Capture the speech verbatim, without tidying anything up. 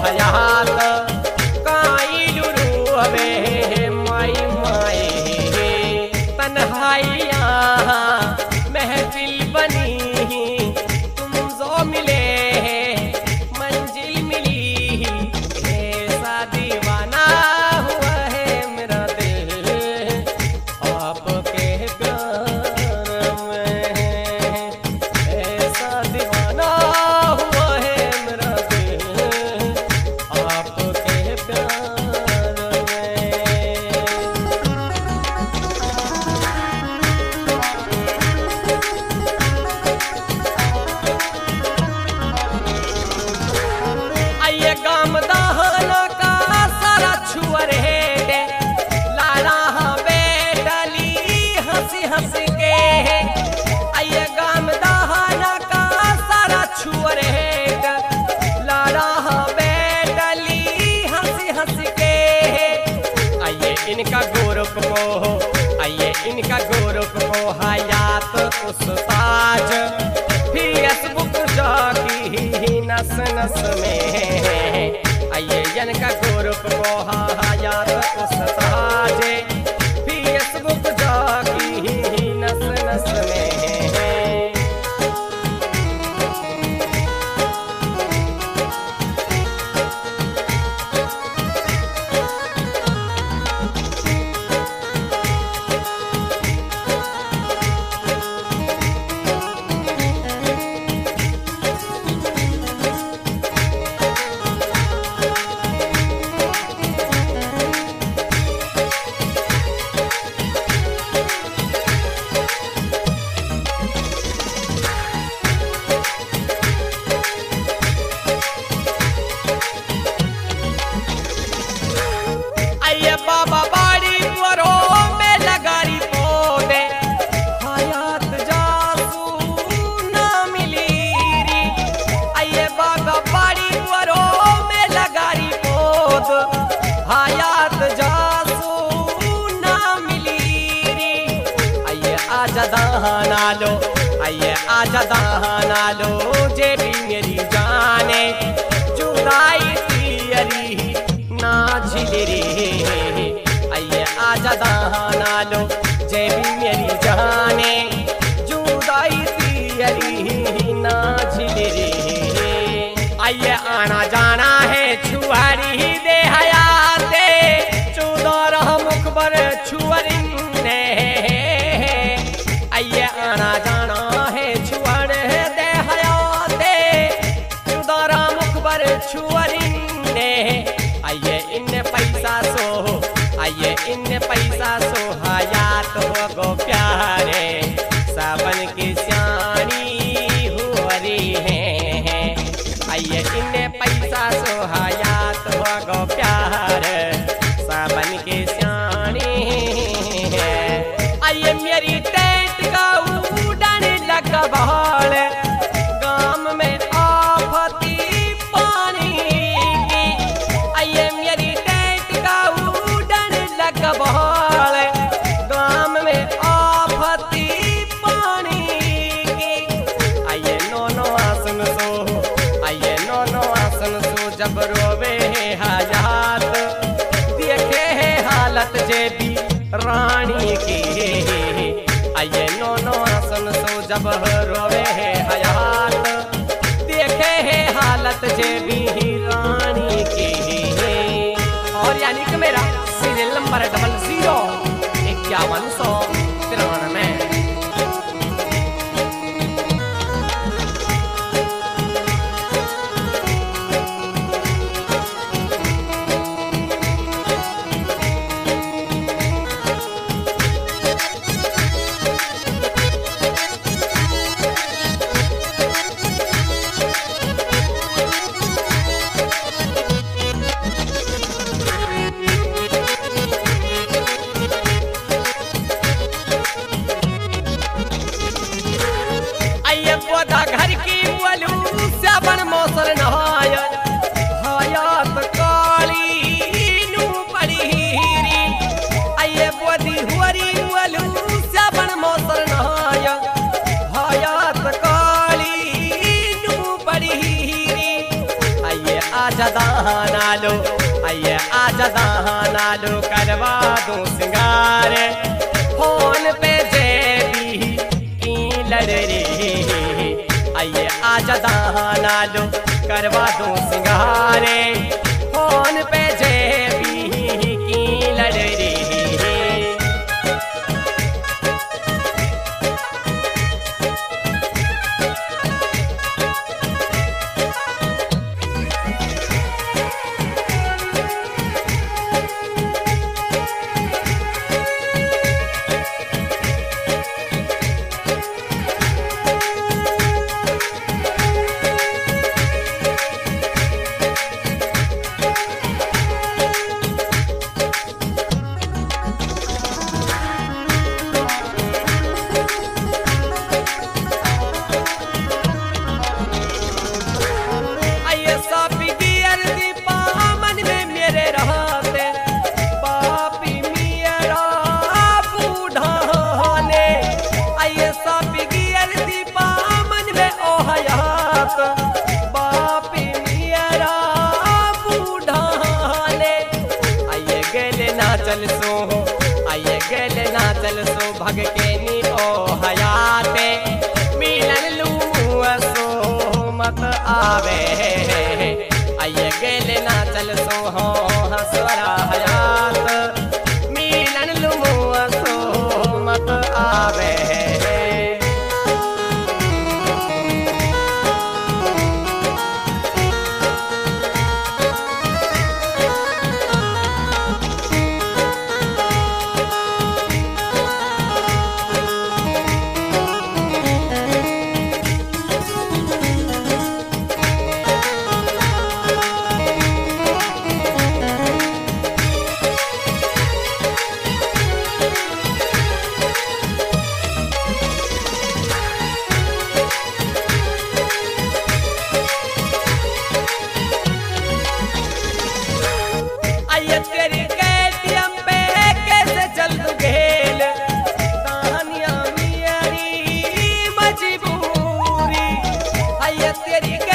हयात काई लुरू हवे माई माई तन्हाइया महफिल बनी तुम जो मिले मंजिल मिली ऐसा दीवाना हुआ है मेरा दिल आपके प्यार में ऐसा दीवाना हुआ है मेरा दिल आपके प्यार में। आइए गाम दहना का सारा छुअर है लाला बेटली हंसी हंसी के आइए गाम दहना का सारा छुअर है लाला बेटली हंसी हंसी के आइए इनका गौरव को आइए इनका गौरव को हयात उस्ताज फेसबुक जागी नस नस में आइए इनका गौरव को हयात उस्ताज फेसबुक जागी नस नस में। आइए बाबा बाड़ी परो में लगारी पौधे हयात जासू ना मिली री आइए बाबा बाड़ी परो में लगारी पौध हयात जासू ना मिली री आइए आजा दहना लो आइए आजा दहना लो जे भी मेरी जाने जुदाई तेरी ना झिलरी आइए आजा दहना लो जे भी मेरी जाने जुदाई तेरी ना झिलरी आइए आना जाना है छुआरी दे हयाते चौदह मुखबर छुअरिने आइए आना जाना है छुअर दे हयाते चौदह मुखबर छुअरिने आइए इन पैसा सो आइए इन पैसा सो हयात हो गो प्यारे सावन की सियानी हो रही है आइए इन पैसा सो हयात हो गो प्यार सावन की सियानी है आइए मेरी टेंट का उड़न लगा बहाल गाम में आफती पानी की आइए मेरी टेंट का उड़न लगा बहाल गाम में आफती पानी की आइए नो नो आसन सो आइए नो नो आसन सो जब रोवे है हयात देखे है हालत जे भी रानी की आइए नो नो आसन सो जब रोवे है हयात देखे है हालत जे भी रानी की। और यानी कि मेरा सीरियल नंबर डबल जीरो इक्यावन सौ तिरानवे। नालो आइए आजा दहा नालो करवा दूं सिंगार फोन पे जे भी की लड़ रही आइए आजा दहा नालो करवा दूं सिंगारे फोन पे जे भी की लड़ रही चल सो आइए गल ना चल सो भग के नी ओ हयाते मिलन लू सो मत आवे आइए गल ना चल सो हो हसरा हयात मिलन लू सो मत आवे तेरी केटीएम पे कैसे चल तू घेल तानिया मेरी मजबूरी आइए तेरी